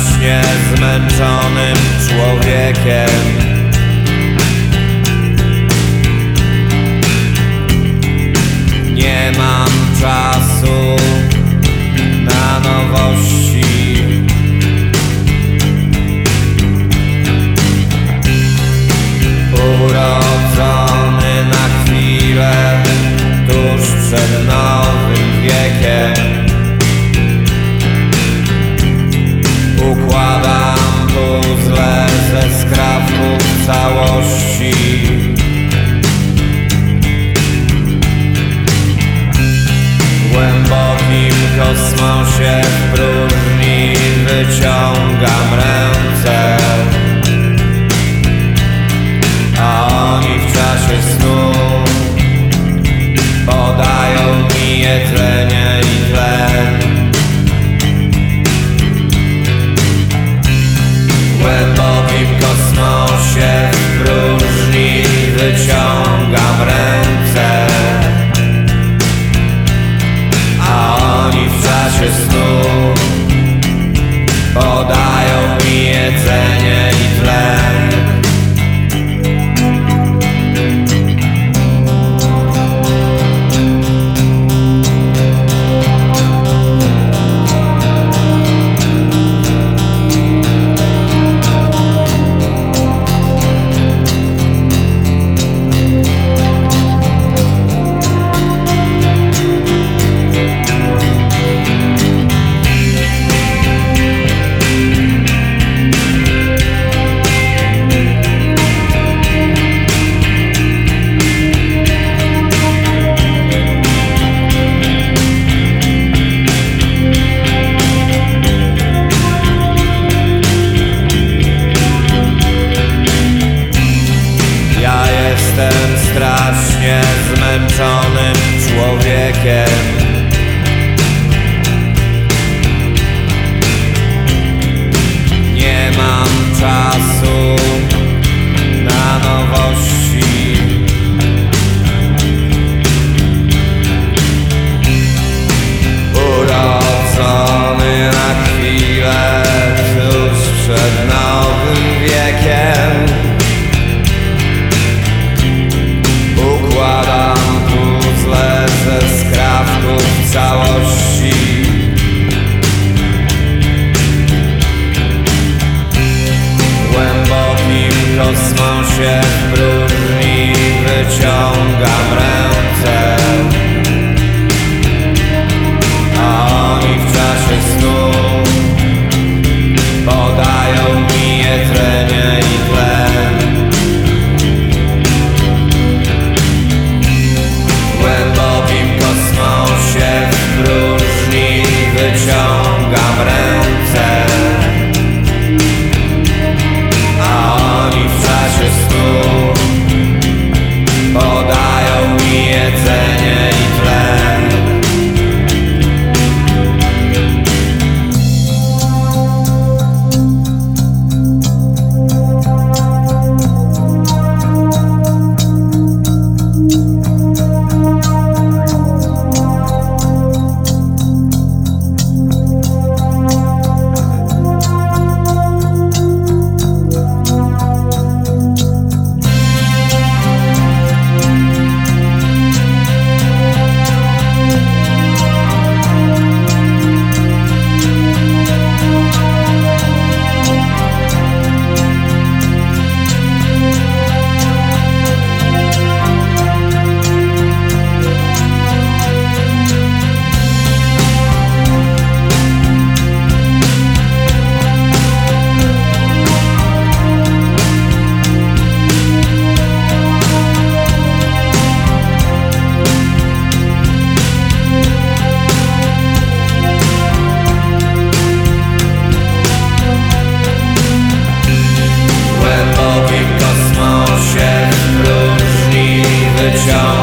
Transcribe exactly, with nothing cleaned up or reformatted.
strasznie zmęczonym człowiekiem. Nie mam czasu na nowości. Urodzony na chwilę tuż przed nowym wiekiem. Układam puzzle ze skrawków całości. W głębokim kosmosie w próżni wyciągam ręce, a oni w czasie snu podają mi jedzenie i tlen. W głębokim kosmosie w próżni wyciągam ręce, a oni w czasie snu podają mi jedzenie i tlen. Jestem strasznie zmęczonym człowiekiem. Nie mam czasu na nowości. Urodzony na chwilę tuż przed nowym wiekiem. Układam puzzle ze skrawków całości. W głębokim kosmosie w próżni wyciągam ręce, a oni w czasie snu podają mi jedzenie i tlen. W głębokim kosmosie w próżni wyciągam ręce, a oni w czasie snu podają mi jedzenie i tlen. W głębokim kosmosie w próżni wyciągam